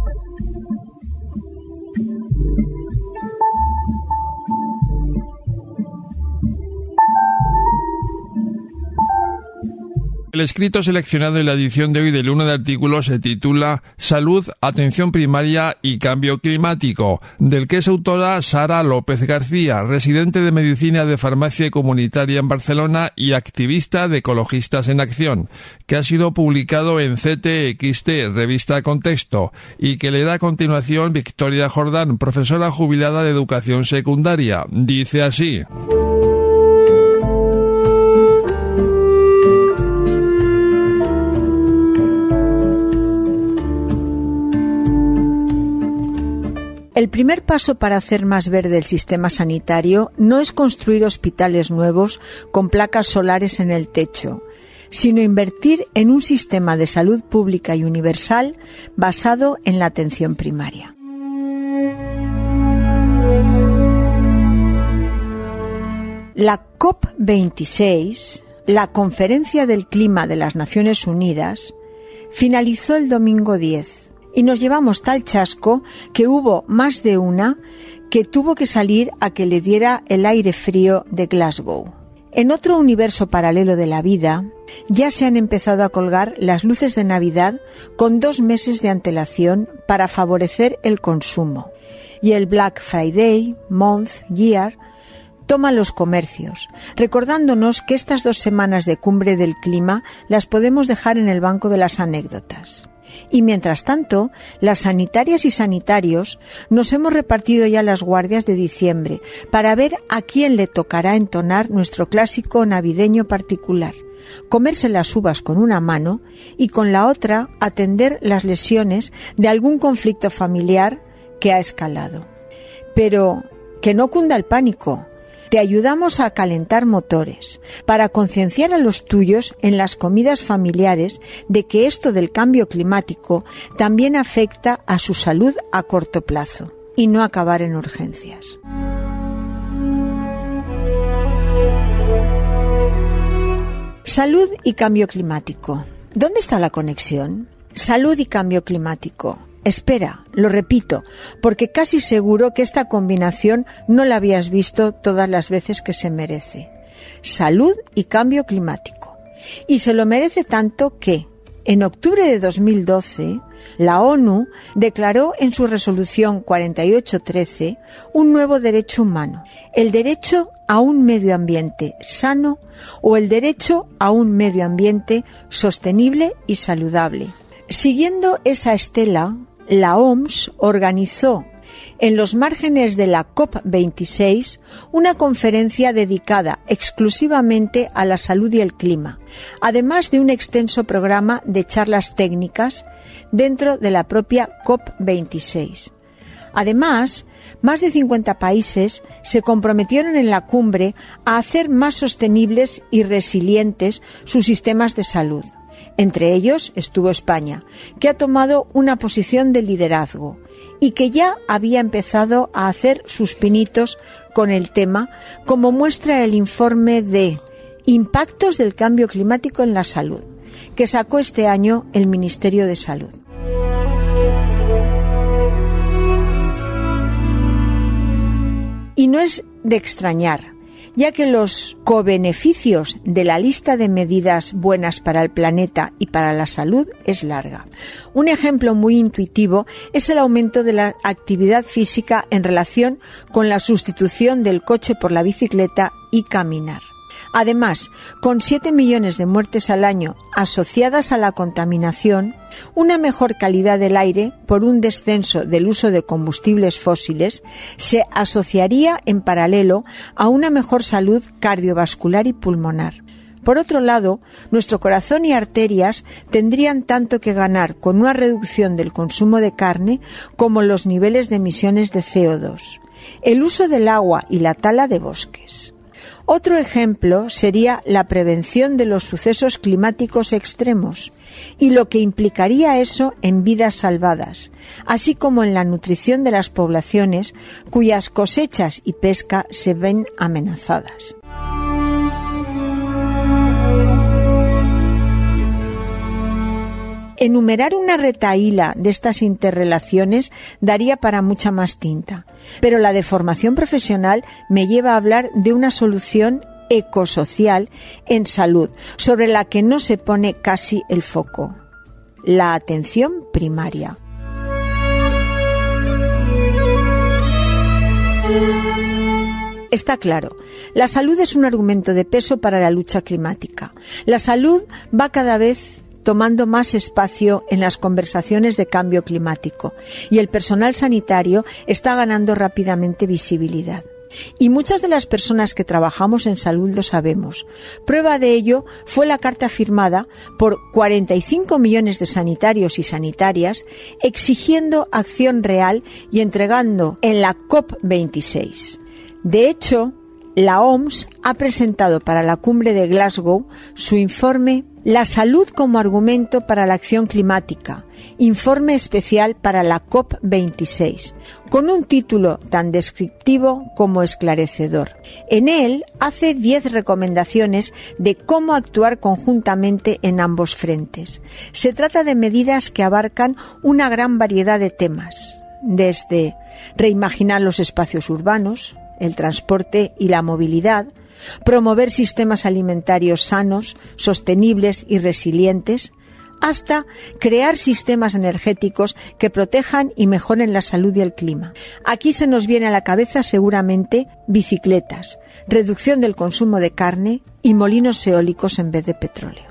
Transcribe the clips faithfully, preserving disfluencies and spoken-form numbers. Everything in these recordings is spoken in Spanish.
El escrito seleccionado en la edición de hoy del Luna de Artículos se titula Salud, Atención Primaria y Cambio Climático, del que es autora Sara López García, residente de Medicina de Farmacia Comunitaria en Barcelona y activista de Ecologistas en Acción, que ha sido publicado en C T X T, revista Contexto, y que leerá a continuación Victoria Jordán, profesora jubilada de Educación Secundaria. Dice así: El primer paso para hacer más verde el sistema sanitario no es construir hospitales nuevos con placas solares en el techo, sino invertir en un sistema de salud pública y universal basado en la atención primaria. La COP veintiséis, la Conferencia del Clima de las Naciones Unidas, finalizó el domingo diez. Y nos llevamos tal chasco que hubo más de una que tuvo que salir a que le diera el aire frío de Glasgow. En otro universo paralelo de la vida, ya se han empezado a colgar las luces de Navidad con dos meses de antelación para favorecer el consumo. Y el Black Friday, Month, Year, toma los comercios, recordándonos que estas dos semanas de cumbre del clima las podemos dejar en el banco de las anécdotas. Y mientras tanto, las sanitarias y sanitarios nos hemos repartido ya las guardias de diciembre para ver a quién le tocará entonar nuestro clásico navideño particular, comerse las uvas con una mano y con la otra atender las lesiones de algún conflicto familiar que ha escalado. Pero que no cunda el pánico. Te ayudamos a calentar motores, para concienciar a los tuyos en las comidas familiares de que esto del cambio climático también afecta a su salud a corto plazo y no acabar en urgencias. Salud y cambio climático. ¿Dónde está la conexión? Salud y cambio climático. Espera, lo repito, porque casi seguro que esta combinación no la habías visto todas las veces que se merece. Salud y cambio climático. Y se lo merece tanto que, en octubre de dos mil doce, la ONU declaró en su resolución cuarenta y ocho trece un nuevo derecho humano, el derecho a un medio ambiente sano o el derecho a un medio ambiente sostenible y saludable. Siguiendo esa estela, la O M S organizó en los márgenes de la COP veintiséis una conferencia dedicada exclusivamente a la salud y el clima, además de un extenso programa de charlas técnicas dentro de la propia COP veintiséis. Además, más de cincuenta países se comprometieron en la cumbre a hacer más sostenibles y resilientes sus sistemas de salud. Entre ellos estuvo España, que ha tomado una posición de liderazgo y que ya había empezado a hacer sus pinitos con el tema, como muestra el informe de Impactos del Cambio Climático en la Salud, que sacó este año el Ministerio de Salud. Y no es de extrañar, ya que los cobeneficios de la lista de medidas buenas para el planeta y para la salud es larga. Un ejemplo muy intuitivo es el aumento de la actividad física en relación con la sustitución del coche por la bicicleta y caminar. Además, con siete millones de muertes al año asociadas a la contaminación, una mejor calidad del aire por un descenso del uso de combustibles fósiles se asociaría en paralelo a una mejor salud cardiovascular y pulmonar. Por otro lado, nuestro corazón y arterias tendrían tanto que ganar con una reducción del consumo de carne como los niveles de emisiones de C O dos, el uso del agua y la tala de bosques. Otro ejemplo sería la prevención de los sucesos climáticos extremos y lo que implicaría eso en vidas salvadas, así como en la nutrición de las poblaciones cuyas cosechas y pesca se ven amenazadas. Enumerar una retahíla de estas interrelaciones daría para mucha más tinta, pero la de formación profesional me lleva a hablar de una solución ecosocial en salud, sobre la que no se pone casi el foco: la atención primaria. Está claro, la salud es un argumento de peso para la lucha climática. La salud va cada vez tomando más espacio en las conversaciones de cambio climático y el personal sanitario está ganando rápidamente visibilidad. Y muchas de las personas que trabajamos en salud lo sabemos. Prueba de ello fue la carta firmada por cuarenta y cinco millones de sanitarios y sanitarias exigiendo acción real y entregando en la COP veintiséis. De hecho, la O M S ha presentado para la cumbre de Glasgow su informe La salud como argumento para la acción climática, informe especial para la COP veintiséis, con un título tan descriptivo como esclarecedor. En él hace diez recomendaciones de cómo actuar conjuntamente en ambos frentes. Se trata de medidas que abarcan una gran variedad de temas, desde reimaginar los espacios urbanos, el transporte y la movilidad, promover sistemas alimentarios sanos, sostenibles y resilientes, hasta crear sistemas energéticos que protejan y mejoren la salud y el clima. Aquí se nos viene a la cabeza seguramente bicicletas, reducción del consumo de carne y molinos eólicos en vez de petróleo.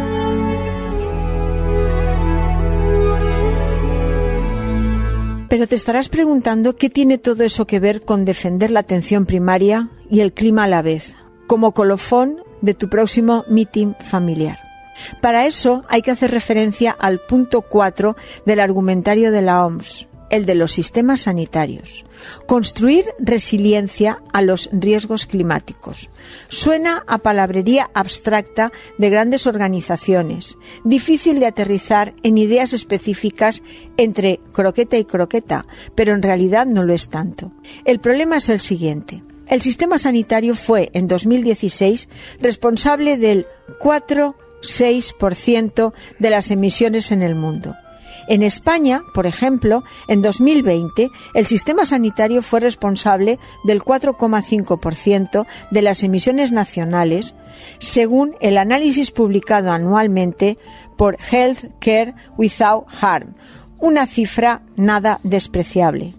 Pero te estarás preguntando qué tiene todo eso que ver con defender la atención primaria y el clima a la vez, como colofón de tu próximo meeting familiar. Para eso hay que hacer referencia al punto cuatro del argumentario de la O M S, el de los sistemas sanitarios. Construir resiliencia a los riesgos climáticos. Suena a palabrería abstracta de grandes organizaciones, difícil de aterrizar en ideas específicas entre croqueta y croqueta, pero en realidad no lo es tanto. El problema es el siguiente. El sistema sanitario fue, en dos mil dieciséis, responsable del cuatro coma seis por ciento de las emisiones en el mundo. En España, por ejemplo, en dos mil veinte, el sistema sanitario fue responsable del cuatro coma cinco por ciento de las emisiones nacionales, según el análisis publicado anualmente por Health Care Without Harm, una cifra nada despreciable.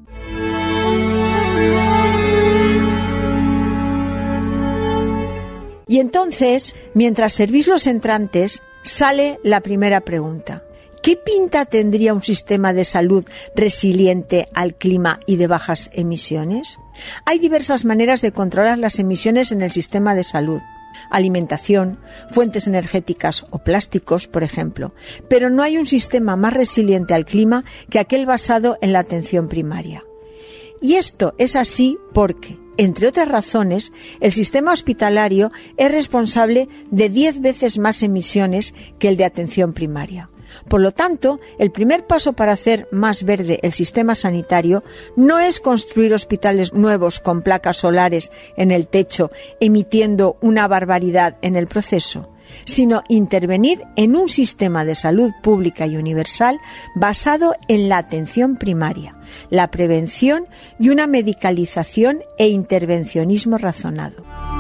Y entonces, mientras servís los entrantes, sale la primera pregunta. ¿Qué pinta tendría un sistema de salud resiliente al clima y de bajas emisiones? Hay diversas maneras de controlar las emisiones en el sistema de salud. Alimentación, fuentes energéticas o plásticos, por ejemplo. Pero no hay un sistema más resiliente al clima que aquel basado en la atención primaria. Y esto es así porque, entre otras razones, el sistema hospitalario es responsable de diez veces más emisiones que el de atención primaria. Por lo tanto, el primer paso para hacer más verde el sistema sanitario no es construir hospitales nuevos con placas solares en el techo, emitiendo una barbaridad en el proceso, sino intervenir en un sistema de salud pública y universal basado en la atención primaria, la prevención y una medicalización e intervencionismo razonado.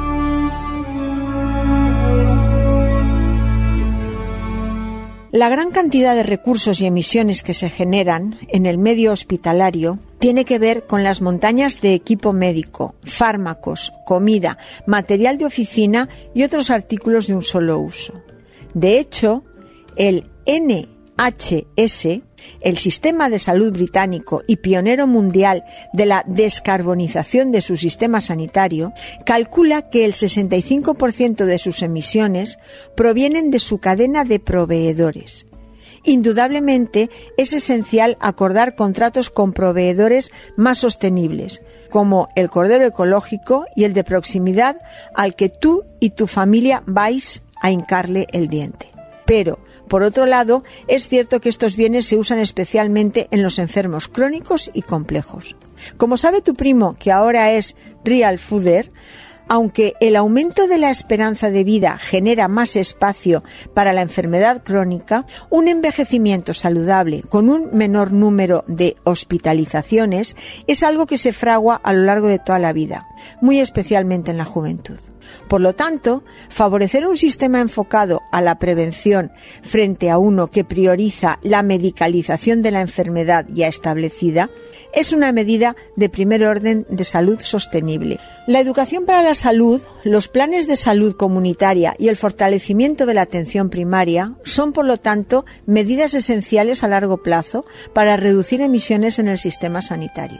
La gran cantidad de recursos y emisiones que se generan en el medio hospitalario tiene que ver con las montañas de equipo médico, fármacos, comida, material de oficina y otros artículos de un solo uso. De hecho, el N H S, el sistema de salud británico y pionero mundial de la descarbonización de su sistema sanitario, calcula que el sesenta y cinco por ciento de sus emisiones provienen de su cadena de proveedores. Indudablemente, es esencial acordar contratos con proveedores más sostenibles, como el cordero ecológico y el de proximidad al que tú y tu familia vais a hincarle el diente. Pero, por otro lado, es cierto que estos bienes se usan especialmente en los enfermos crónicos y complejos. Como sabe tu primo, que ahora es real fooder, Aunque el aumento de la esperanza de vida genera más espacio para la enfermedad crónica, un envejecimiento saludable con un menor número de hospitalizaciones es algo que se fragua a lo largo de toda la vida, muy especialmente en la juventud. Por lo tanto, favorecer un sistema enfocado a la prevención frente a uno que prioriza la medicalización de la enfermedad ya establecida es una medida de primer orden de salud sostenible. La educación para la salud, los planes de salud comunitaria y el fortalecimiento de la atención primaria son, por lo tanto, medidas esenciales a largo plazo para reducir emisiones en el sistema sanitario.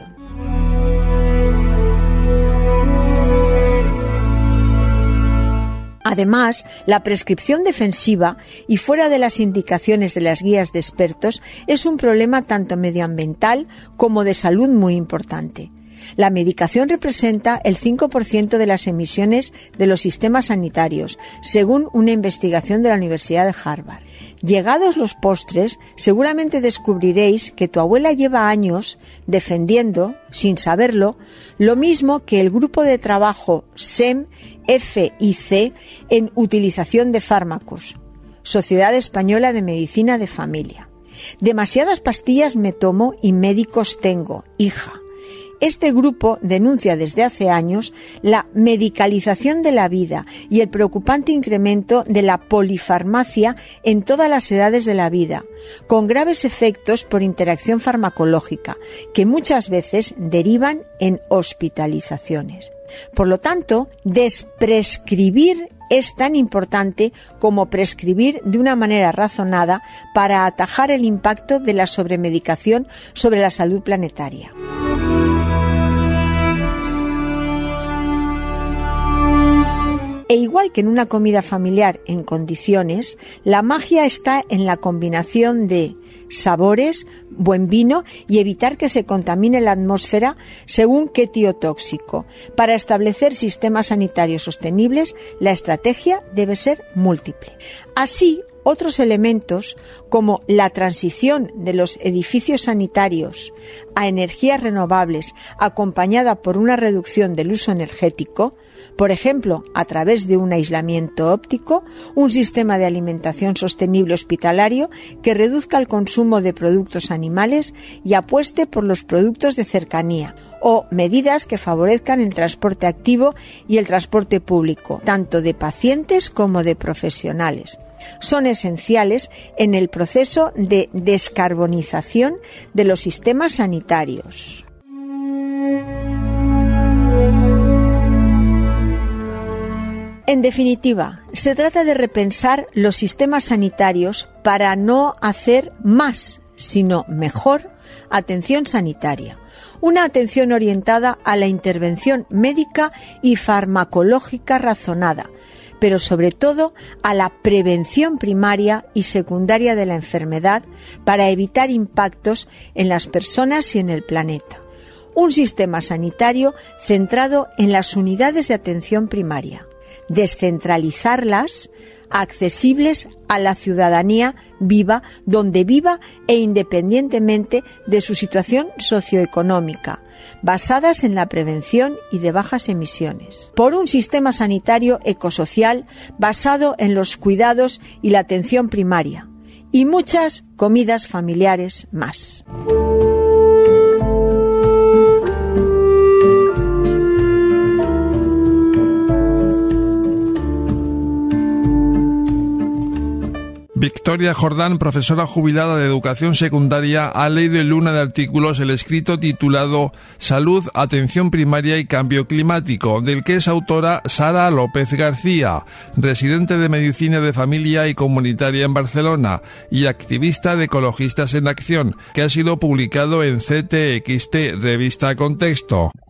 Además, la prescripción defensiva y fuera de las indicaciones de las guías de expertos es un problema tanto medioambiental como de salud muy importante. La medicación representa el cinco por ciento de las emisiones de los sistemas sanitarios, según una investigación de la Universidad de Harvard. Llegados los postres, seguramente descubriréis que tu abuela lleva años defendiendo, sin saberlo, lo mismo que el grupo de trabajo S E M F I C en utilización de fármacos, Sociedad Española de Medicina de Familia. Demasiadas pastillas me tomo y médicos tengo, hija. Este grupo denuncia desde hace años la medicalización de la vida y el preocupante incremento de la polifarmacia en todas las edades de la vida, con graves efectos por interacción farmacológica, que muchas veces derivan en hospitalizaciones. Por lo tanto, desprescribir es tan importante como prescribir de una manera razonada para atajar el impacto de la sobremedicación sobre la salud planetaria. E igual que en una comida familiar en condiciones, la magia está en la combinación de sabores, buen vino y evitar que se contamine la atmósfera según qué tío tóxico. Para establecer sistemas sanitarios sostenibles, la estrategia debe ser múltiple. Así, otros elementos, como la transición de los edificios sanitarios a energías renovables acompañada por una reducción del uso energético, por ejemplo, a través de un aislamiento óptico, un sistema de alimentación sostenible hospitalario que reduzca el consumo de productos animales y apueste por los productos de cercanía, o medidas que favorezcan el transporte activo y el transporte público, tanto de pacientes como de profesionales. Son esenciales en el proceso de descarbonización de los sistemas sanitarios. En definitiva, se trata de repensar los sistemas sanitarios para no hacer más, sino mejor atención sanitaria. Una atención orientada a la intervención médica y farmacológica razonada, pero sobre todo a la prevención primaria y secundaria de la enfermedad para evitar impactos en las personas y en el planeta. Un sistema sanitario centrado en las unidades de atención primaria, descentralizarlas, accesibles a la ciudadanía viva donde viva e independientemente de su situación socioeconómica, basadas en la prevención y de bajas emisiones. Por un sistema sanitario ecosocial basado en los cuidados y la atención primaria, y muchas comidas familiares más. Victoria Jordán, profesora jubilada de educación secundaria, ha leído en Luna de Artículos el escrito titulado Salud, Atención Primaria y Cambio Climático, del que es autora Sara López García, residente de Medicina de Familia y Comunitaria en Barcelona y activista de Ecologistas en Acción, que ha sido publicado en C T X T, revista Contexto.